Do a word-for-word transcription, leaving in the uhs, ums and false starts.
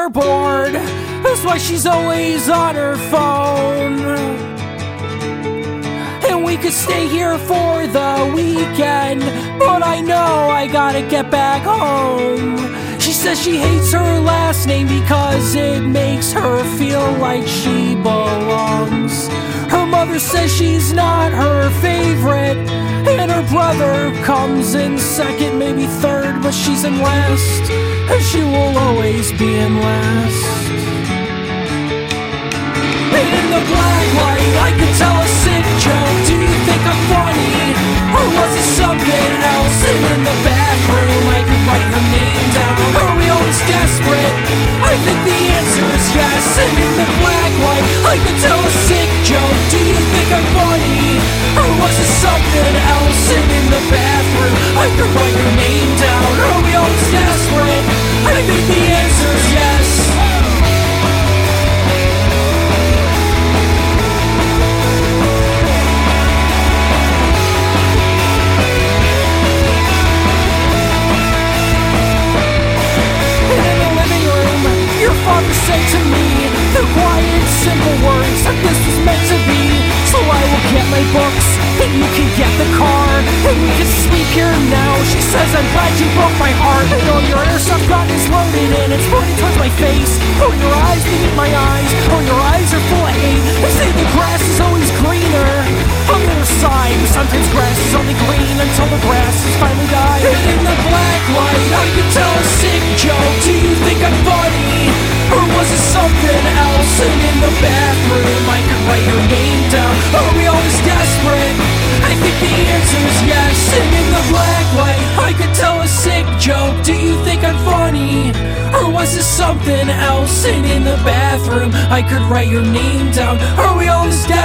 are bored. That's why she's always on her phone. And we could stay here for the weekend, but I know I gotta get back home. She says she hates her last name because it makes her feel like she belongs. Her mother says she's not her favorite, and her brother comes in second, maybe third, but she's in last, and she will always be in last. And in the black light, I could tell a sick joke. Do you think I'm funny, or was it something else? And in the bathroom, I could write her name down. Are we always desperate? I think the answer is yes. And in the black light, I could tell a sick joke. Do you think I'm funny, or was it something else? And in the bathroom, I could write her name down. Are we always desperate? I think the answer is yes. Father said to me the quiet, simple words that this was meant to be. So I will get my books, and you can get the car, and we can sleep here now. She says, I'm glad you broke my heart. I know your airsoft gun is loaded and it's pointing towards my face. Oh, your eyes, they meet my eyes. Oh, your eyes are full of hate. They say the grass is always greener on the other side, but sometimes grass is only green until the grass has finally died. And in the black light, I could tell a sick joke. Do you think I'm funny, or was it something else? And in the bathroom, I could write your name down. Are we always desperate? I think the answer is yes. And in the black light, I could tell a sick joke. Do you think I'm funny, or was it something else? And in the bathroom, I could write your name down. Are we always desperate?